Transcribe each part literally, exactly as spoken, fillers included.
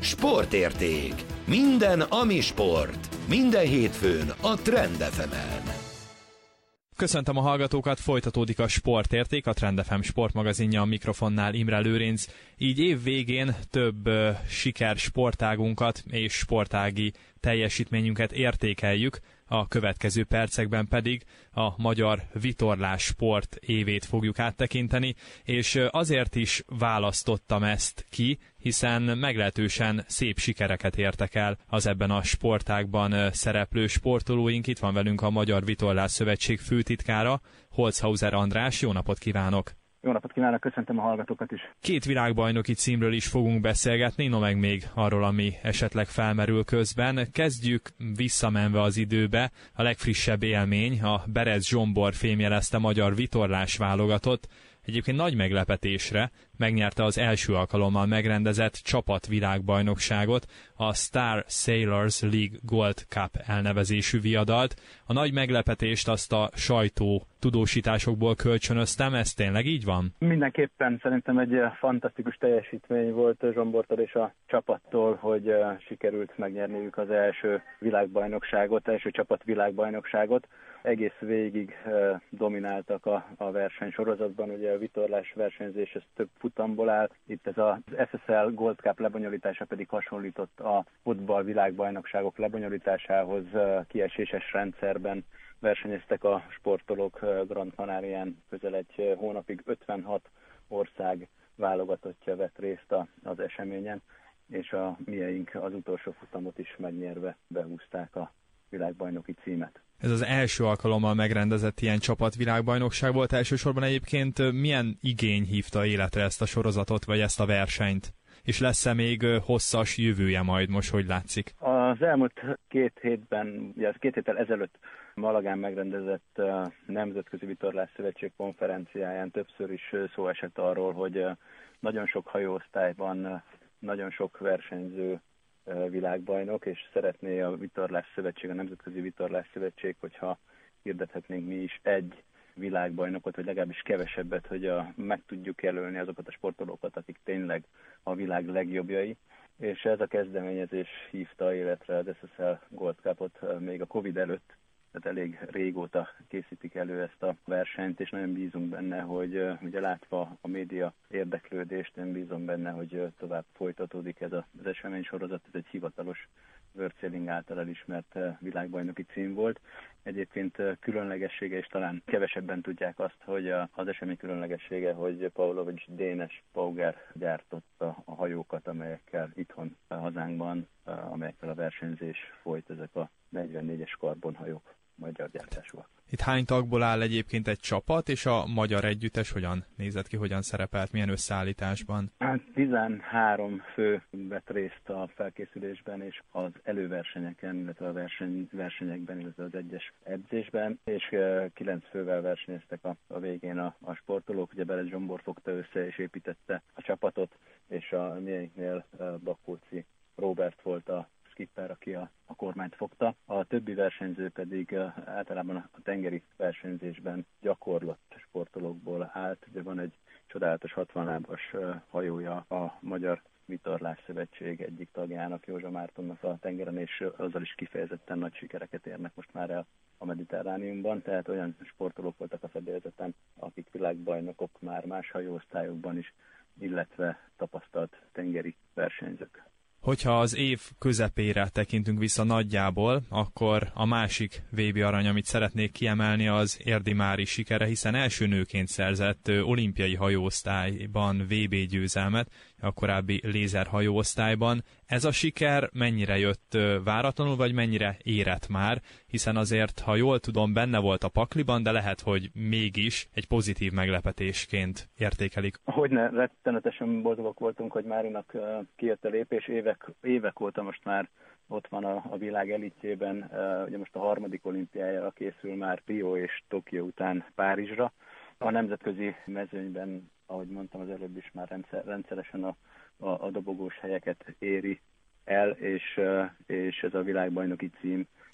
Sportérték. Minden, ami sport. Minden hétfőn a Trend ef emen. Köszöntöm a hallgatókat, folytatódik a Sportérték, a Trend ef em sportmagazinja, a mikrofonnál Imre Lőrinc. Így év végén több uh, siker sportágunkat és sportági teljesítményünket értékeljük, a következő percekben pedig a magyar vitorlás sport évét fogjuk áttekinteni, és azért is választottam ezt ki, hiszen meglehetősen szép sikereket értek el az ebben a sportágban szereplő sportolóink. Itt van velünk a Magyar Vitorlás Szövetség főtitkára, Holzhauser András. Jó napot kívánok! Jó napot kívánok, köszöntöm a hallgatókat is. Két világbajnoki címről is fogunk beszélgetni, no meg még arról, ami esetleg felmerül közben. Kezdjük visszamenve az időbe. A legfrissebb élmény, a Berez Zsombor fémjelezte magyar vitorlás válogatott. Egyébként nagy meglepetésre megnyerte az első alkalommal megrendezett csapatvilágbajnokságot, a Star Sailors League Gold Cup elnevezésű viadalt. A nagy meglepetést azt a sajtó tudósításokból kölcsönöztem, ez tényleg így van? Mindenképpen szerintem egy fantasztikus teljesítmény volt Zsombortól és a csapattól, hogy sikerült megnyerniük az első világbajnokságot, első csapatvilágbajnokságot. Egész végig domináltak a, a versenysorozatban, ugye a vitorlás versenyzés ez több futamból áll, itt ez az es es el Gold Cup lebonyolítása pedig hasonlított a futball világbajnokságok lebonyolításához, kieséses rendszerben versenyeztek a sportolók Grand Canarián, közel egy hónapig ötvenhat ország válogatottja vett részt az eseményen, és a mieink az utolsó futamot is megnyerve behúzták a világbajnoki címet. Ez az első alkalommal megrendezett ilyen csapatvilágbajnokság volt. Elsősorban egyébként milyen igény hívta életre ezt a sorozatot, vagy ezt a versenyt? És lesz-e még hosszas jövője majd most, hogy látszik? Az elmúlt két hétben, ugye az két héttel ezelőtt Malagán megrendezett Nemzetközi Vitorlás Szövetség konferenciáján többször is szó esett arról, hogy nagyon sok hajóosztályban, nagyon sok versenyző világbajnok, és szeretné a Vitorlás Szövetség, a Nemzetközi Vitorlás Szövetség, hogyha hirdethetnénk mi is egy világbajnokot, vagy legalábbis kevesebbet, hogy a, meg tudjuk jelölni azokat a sportolókat, akik tényleg a világ legjobbjai, és ez a kezdeményezés hívta életre az es es el Gold Cupot még a Covid előtt, tehát elég régóta készítik elő ezt a versenyt, és nagyon bízunk benne, hogy ugye látva a média érdeklődést, én bízom benne, hogy tovább folytatódik ez az eseménysorozat, ez egy hivatalos World Sailing által elismert világbajnoki cím volt. Egyébként különlegessége, és talán kevesebben tudják azt, hogy az esemény különlegessége, hogy Pavlovics Dénes Pauger gyártotta a hajókat, amelyekkel itthon a hazánkban, amelyekkel a versenyzés folyt, ezek a negyvennégyes karbonhajók, magyar gyártásúak. Itt hány tagból áll egyébként egy csapat, és a magyar együttes hogyan nézett ki, hogyan szerepelt, milyen összeállításban? Hát tizenhárom fő vett részt a felkészülésben és az előversenyeken, illetve a verseny, versenyekben, illetve az egyes edzésben, és kilenc fővel versenyeztek a, a végén a, a sportolók. Ugye Berez Zsombor fogta össze és építette a csapatot, és a mieinknél Bakóci Róbert volt a skipper, aki a, a kormányt fogta. A többi versenyző pedig uh, általában a tengeri versenyzésben gyakorlott sportolókból állt. Ugye van egy csodálatos hatvan lábas uh, hajója a Magyar Vitorlás Szövetség egyik tagjának, Józsa Mártonnak a tengeren, és azzal is kifejezetten nagy sikereket érnek most már el a Mediterrániumban, tehát olyan sportolók voltak a fedélzeten, akik világbajnokok már más hajóosztályokban is, illetve tapasztalt tengeri versenyzők. Hogyha az év közepére tekintünk vissza nagyjából, akkor a másik vé bé arany, amit szeretnék kiemelni, az Érdi Mári sikere, hiszen első nőként szerzett olimpiai hajóosztályban vé bé győzelmet, a korábbi lézer hajóosztályban. Ez a siker mennyire jött váratlanul, vagy mennyire érett már, hiszen azért, ha jól tudom, benne volt a pakliban, de lehet, hogy mégis egy pozitív meglepetésként értékelik. Hogyne, rettenetesen boldogok voltunk, hogy Márinak kijött a lépés, évek, évek óta most már ott van a, a világ elitjében, ugye most a harmadik olimpiájára készül már Rio és Tokió után Párizsra. A nemzetközi mezőnyben, ahogy mondtam az előbb is, már rendszer, rendszeresen a, a, a dobogós helyeket éri el, és, és ez a világbajnoki cím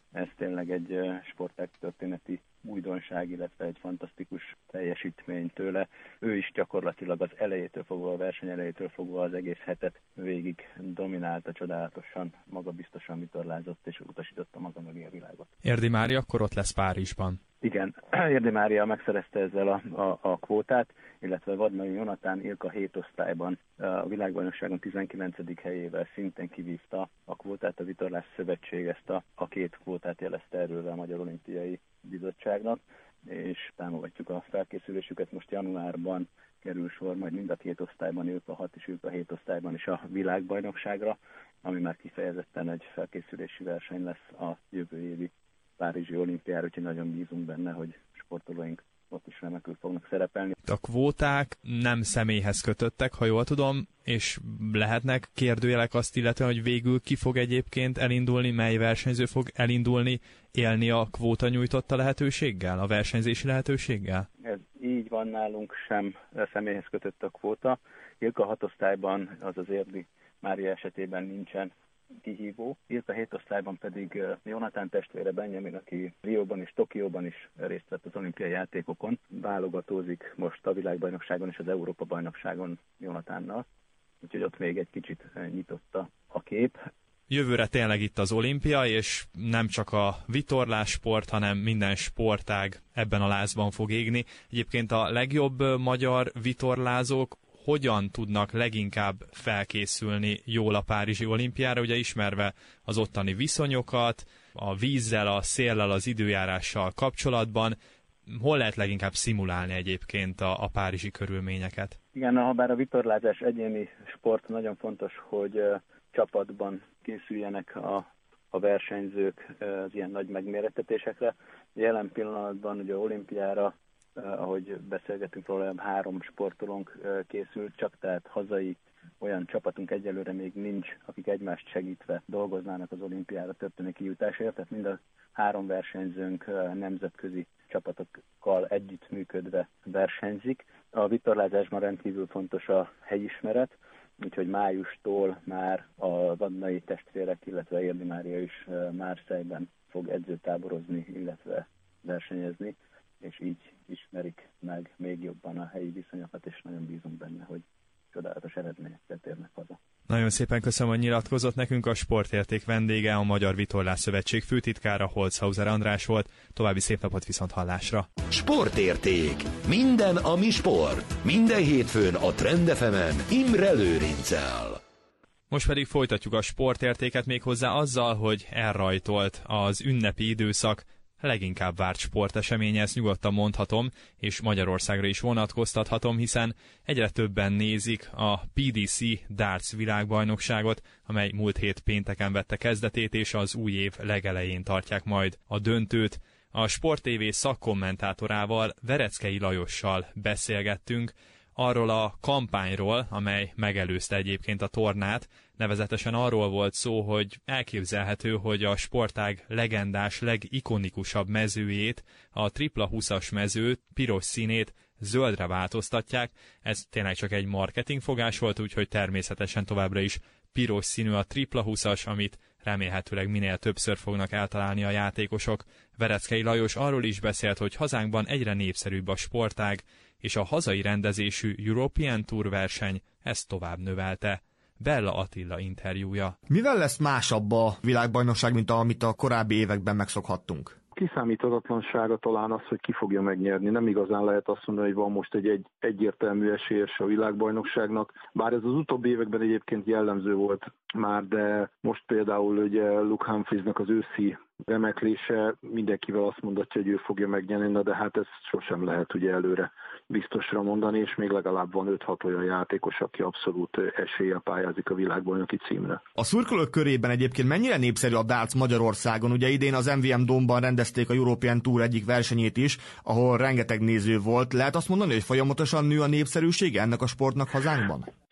ez tényleg egy sportág történeti újdonság, illetve egy fantasztikus teljesítmény tőle. Ő is gyakorlatilag az elejétől fogva, a verseny elejétől fogva az egész hetet végig dominálta, csodálatosan, magabiztosan vitorlázott és utasította maga mögé a világot. Érdi Mária akkor ott lesz Párizsban. Igen, Érdi Mária megszerezte ezzel a, a, a kvótát, illetve Vadnai Jonatán Ilka hét osztályban a világbajnokságon tizenkilencedik helyével szintén kivívta a kvótát. A Vitorlás Szövetség ezt a, a két kvótát jelezte erről a Magyar Olimpiai Bizottságnak, és támogatjuk a felkészülésüket. Most januárban kerül sor majd mind a két osztályban, Ilka hat és Ilka hét osztályban is a világbajnokságra, ami már kifejezetten egy felkészülési verseny lesz a jövő évi Párizsi olimpiára, úgyhogy nagyon bízunk benne, hogy sportolóink ott is remekül fognak szerepelni. A kvóták nem személyhez kötöttek, ha jól tudom, és lehetnek kérdőjelek azt illetően, hogy végül ki fog egyébként elindulni, mely versenyző fog elindulni, élni a kvóta nyújtotta lehetőséggel, a versenyzési lehetőséggel? Ez így van, nálunk sem személyhez kötött a kvóta. Ilka hat osztályban, azaz Érdi Mária esetében nincsen kihívó. Ilka hét osztályban pedig Jonatán testvére Benjamin, aki Rióban és Tokióban is részt vett az olimpiai játékokon, válogatózik most a világbajnokságon és az Európa-bajnokságon Jonatánnal, úgyhogy ott még egy kicsit nyitotta a kép. Jövőre tényleg itt az olimpia, és nem csak a vitorlássport, hanem minden sportág ebben a lázban fog égni. Egyébként a legjobb magyar vitorlázók hogyan tudnak leginkább felkészülni jól a párizsi olimpiára, ugye ismerve az ottani viszonyokat, a vízzel, a széllel, az időjárással kapcsolatban, hol lehet leginkább szimulálni egyébként a, a párizsi körülményeket? Igen, ha bár a vitorlázás egyéni sport, nagyon fontos, hogy uh, csapatban készüljenek a, a versenyzők uh, az ilyen nagy megmérettetésekre. Jelen pillanatban ugye olimpiára, Uh, ahogy beszélgetünk róla, három sportolónk uh, készült, csak tehát hazai olyan csapatunk egyelőre még nincs, akik egymást segítve dolgoznának az olimpiára történő kijutásért, tehát mind a három versenyzőnk uh, nemzetközi csapatokkal együttműködve versenyzik. A vitorlázásban rendkívül fontos a helyismeret, úgyhogy májustól már a vadnai testvérek, illetve Érdi Mária is uh, Marseille-ben fog edzőtáborozni, illetve versenyezni, és így ismerik meg még jobban a helyi viszonyokat, és nagyon bízunk benne, hogy csodálatos eredményekkel térnek haza. Nagyon szépen köszönöm, hogy nyilatkozott nekünk. A Sportérték vendége, a Magyar Vitorlás Szövetség főtitkára, Holzhauser András volt. További szép napot, viszont hallásra! Sportérték. Minden, ami sport. Minden hétfőn a Trend ef emen Imre Lőrinccel. Most pedig folytatjuk a sportértéket méghozzá azzal, hogy elrajtolt az ünnepi időszak leginkább várt sportesemény, ezt nyugodtan mondhatom, és Magyarországra is vonatkoztathatom, hiszen egyre többen nézik a pé dé cé Darts világbajnokságot, amely múlt hét pénteken vette kezdetét, és az új év legelején tartják majd a döntőt. A Sport té vé szakkommentátorával, Vereckei Lajossal beszélgettünk arról a kampányról, amely megelőzte egyébként a tornát. Nevezetesen arról volt szó, hogy elképzelhető, hogy a sportág legendás, legikonikusabb mezőjét, a tripla húszas mezőt, piros színét zöldre változtatják. Ez tényleg csak egy marketingfogás volt, úgyhogy természetesen továbbra is piros színű a tripla húszas, amit remélhetőleg minél többször fognak eltalálni a játékosok. Vereckei Lajos arról is beszélt, hogy hazánkban egyre népszerűbb a sportág, és a hazai rendezésű European Tour verseny ezt tovább növelte. Bella Attila interjúja. Mivel lesz másabb a világbajnokság, mint amit a korábbi években megszokhattunk? Kiszámíthatatlansága talán az, hogy ki fogja megnyerni. Nem igazán lehet azt mondani, hogy van most egy, egy egyértelmű esélyes a világbajnokságnak. Bár ez az utóbbi években egyébként jellemző volt már, de most például ugye Luke Humphreysnek az őszi remeklése mindenkivel azt mondatja, hogy ő fogja megnyerni, na de hát ez sosem lehet ugye előre biztosra mondani, és még legalább van öt-hat olyan játékos, aki abszolút eséllyel pályázik a világbajnoki címre. A szurkolók körében egyébként mennyire népszerű a darts Magyarországon? Ugye idén az em vé em Dome-ban rendezték a European Tour egyik versenyét is, ahol rengeteg néző volt. Lehet azt mondani, hogy folyamatosan nő a népszerűsége ennek a sportnak hazánkban?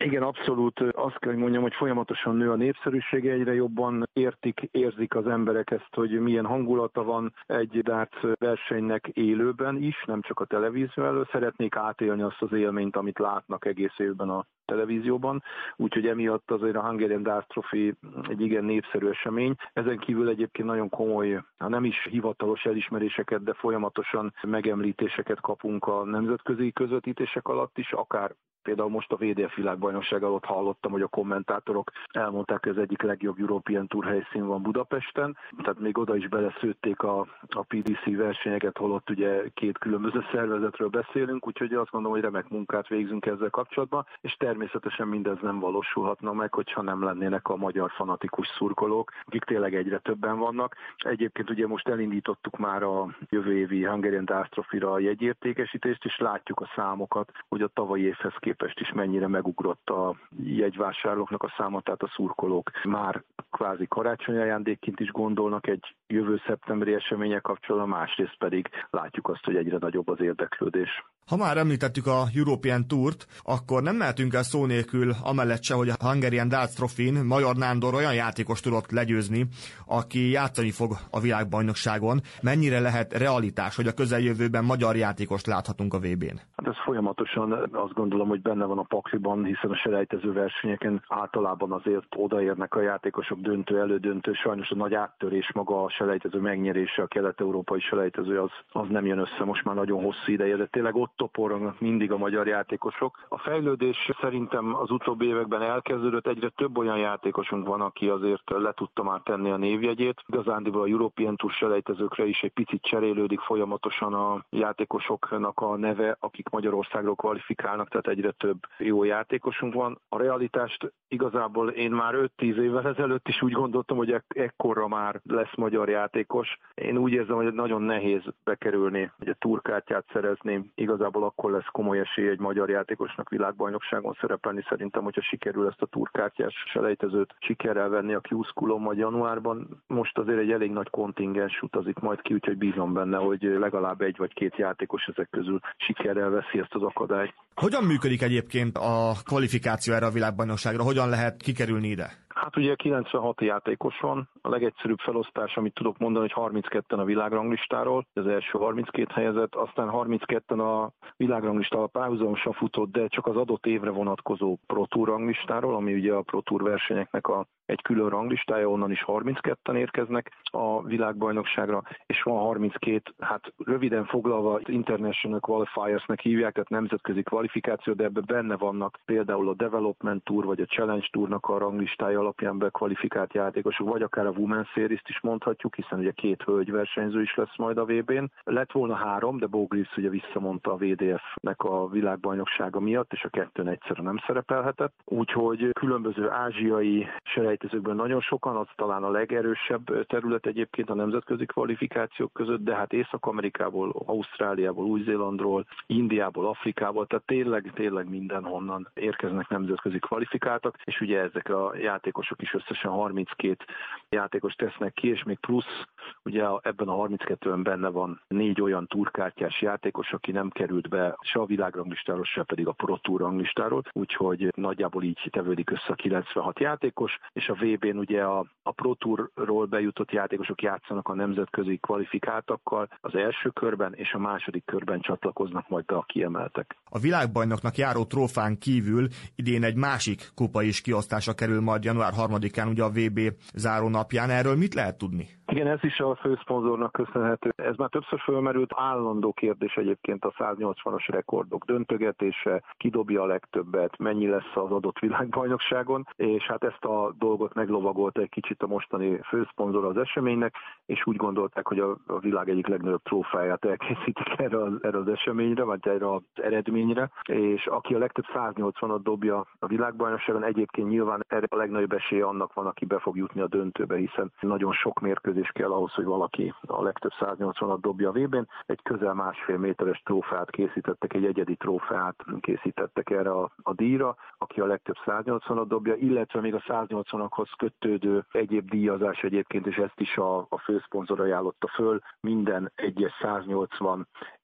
Igen, abszolút. Azt kell, hogy mondjam, hogy folyamatosan nő a népszerűsége, egyre jobban értik, érzik az emberek ezt, hogy milyen hangulata van egy darts versenynek élőben is, nem csak a televízió elől. Szeretnék átélni azt az élményt, amit látnak egész évben a televízióban, úgyhogy emiatt azért a Hungarian Darts Trophy egy igen népszerű esemény. Ezen kívül egyébként nagyon komoly, ha nem is hivatalos elismeréseket, de folyamatosan megemlítéseket kapunk a nemzetközi közvetítések alatt is, akár például most a vé dé ef világbajnokság alatt hallottam, hogy a kommentátorok elmondták, hogy az egyik legjobb European Tour helyszín van Budapesten, tehát még oda is beleszőtték a, a pé dé cé versenyeket, holott ugye két különböző szervezetről beszélünk, úgyhogy azt gondolom, hogy remek munkát végzünk ezzel kapcsolatban, és természetesen mindez nem valósulhatna meg, hogyha nem lennének a magyar fanatikus szurkolók, akik tényleg egyre többen vannak. Egyébként ugye most elindítottuk már a jövő évi Hungarian Darts Trophy-ra a jegyértékesítést, és látjuk a számokat, hogy a tavalyi évhez képest is mennyire megugrott a jegyvásárlóknak a száma, tehát a szurkolók már kvázi karácsonyi ajándékként is gondolnak egy jövő szeptemberi események kapcsolatban, másrészt pedig látjuk azt, hogy egyre nagyobb az érdeklődés. Ha már említettük a European Tourt, akkor nem mehetünk el szó nélkül amellett se, hogy a Hungarian Darts Trophy-n Major Nándor olyan játékos tudott legyőzni, aki játszani fog a világbajnokságon. Mennyire lehet realitás, hogy a közeljövőben magyar játékost láthatunk a vé bén? Hát ez folyamatosan azt gondolom, hogy benne van a pakliban, hiszen a selejtező versenyeken általában azért odaérnek a játékosok döntő, elődöntő, sajnos a nagy áttörés maga a selejtező megnyerése, a kelet-európai selejtező az, az nem jön össze most már nagyon hosszú ideje, de tényleg ott toporognak mindig a magyar játékosok. A fejlődés szerintem az utóbbi években elkezdődött, egyre több olyan játékosunk van, aki azért le tudta már tenni a névjegyét. Igazándiból a European Tour selejtezőkre is egy picit cserélődik folyamatosan a játékosoknak a neve, akik Magyarországról kvalifikálnak, tehát egyre több jó játékosunk van. A realitást igazából én már öt-tíz évvel ezelőtt is úgy gondoltam, hogy ek- ekkorra már lesz magyar játékos. Én úgy érzem, hogy nagyon nehéz bekerülni, hogy a túrkártyát szerezni. Igazából akkor lesz komoly esély egy magyar játékosnak világbajnokságon szerepelni. Szerintem, hogyha sikerül ezt a túrkártyás selejtezőt sikerrel venni a Q-Schoolon majd januárban. Most azért egy elég nagy kontingens utazik majd ki, úgyhogy bízom benne, hogy legalább egy vagy két játékos ezek közül sikerrel veszi ezt az akadályt. Hogyan működik egyébként a kvalifikáció erre a világbajnokságra? Hogyan lehet kikerülni ide? Hát ugye kilencvenhat játékos van. A legegyszerűbb felosztás, amit tudok mondani, hogy harmincketten a világranglistáról, az első harminckét helyezett, aztán harmincketten a világranglista párhuzamosan futott, de csak az adott évre vonatkozó Pro Tour ranglistáról, ami ugye a Pro Tour versenyeknek a egy külön ranglistája, onnan is harmincketten érkeznek a világbajnokságra, és van harminckét, hát röviden foglalva International Qualifiersnek hívják, tehát nemzetközi kvalifikáció, de ebben benne vannak például a Development Tour vagy a Challenge Tournak a ranglistája alapján bekvalifikált játékosok, vagy akár a Women's Series-t is mondhatjuk, hiszen ugye két hölgy versenyző is lesz majd a vé bén. Lett volna három, de Bo Greaves ugye visszamondta a vé dé ef-nek a világbajnoksága miatt, és a kettőn egyszerűen nem szerepelhetett. Úgyhogy különböző ázsiai selejtezőkből nagyon sokan, az talán a legerősebb terület egyébként a nemzetközi kvalifikációk között, de hát Észak-Amerikából, Ausztráliából, Új-Zélandról, Indiából, Afrikából, tehát tényleg, tényleg mindenhonnan érkeznek nemzetközi kvalifikáltak, és ugye ezek a játékosok is összesen harminckét játékos tesznek ki, és még plusz, ugye ebben a harminckettőben benne van négy olyan túrkártyás játékos, aki nem került be se a világranglistáról, se pedig a Pro Tour ranglistáról, úgyhogy nagyjából így tevődik össze a kilencvenhat játékos, és a vé bén ugye a, a Pro Tourról bejutott játékosok játszanak a nemzetközi kvalifikáltakkal az első körben, és a második körben csatlakoznak majd be a kiemeltek. A világbajnoknak járó trófán kívül idén egy másik kupa is kiosztásra kerül majd január harmadikán, ugye a vé bé záró napján. Erről mit lehet tudni? Igen, ez is a főszponzornak köszönhető. Ez már többször fölmerült, állandó kérdés egyébként a száznyolcvanas rekordok döntögetése, ki dobja a legtöbbet, mennyi lesz az adott világbajnokságon, és hát ezt a dolgot meglovagolta egy kicsit a mostani főszponzor az eseménynek, és úgy gondolták, hogy a, a világ egyik legnagyobb trófáját elkészítik erre az, erre az eseményre, vagy erre az eredményre, és aki a legtöbb száznyolcvanat dobja a világbajnokságon, egyébként nyilván erre a legnagyobb esélye annak van, aki be fog jutni a döntőbe, hiszen nagyon sok mérkőzés kell ahhoz, hogy valaki a legtöbb száznyolcvanat dobja a vé bén. Egy közel másfél méteres trófeát készítettek, egy egyedi trófeát készítettek erre a, a díjra, aki a legtöbb száznyolcvanat dobja, illetve még a száznyolcvanakhoz kötődő egyéb díjazás egyébként, és ezt is a, a főszponzor ajánlotta föl, minden egyes száznyolcvan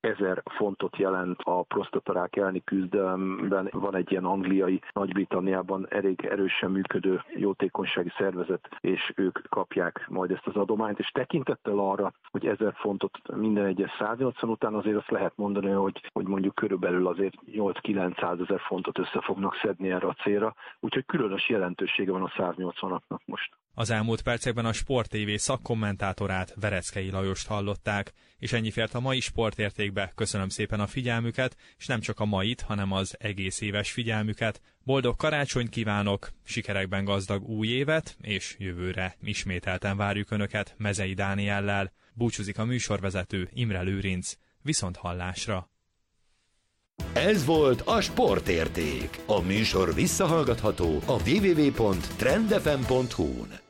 ezer fontot jelent a prostatarák elleni küzdelemben. Van egy ilyen angliai, Nagy-Britanniában elég erősen működő jótékonysági szervezet, és ők kapják majd ezt az adományt, és tekintettel arra, hogy ezer fontot minden egyes száznyolcvan után, azért azt lehet mondani, hogy, hogy mondjuk körülbelül azért nyolc-kilencszázezer fontot össze fognak szedni erre a célra, úgyhogy különös jelentősége van a száznyolcvanaknak most. Az elmúlt percekben a Sport té vé szakkommentátorát, Vereckei Lajost hallották, és ennyi fért a mai Sportértékbe. Köszönöm szépen a figyelmüket, és nem csak a mait, hanem az egész éves figyelmüket. Boldog karácsonyt kívánok, sikerekben gazdag új évet, és jövőre ismételten várjuk Önöket Mezei Dániellel. Búcsúzik a műsorvezető, Imre Lőrinc. Viszont hallásra! Ez volt a Sportérték. A műsor visszahallgatható a double-u double-u double-u pont trend f m pont hu-n.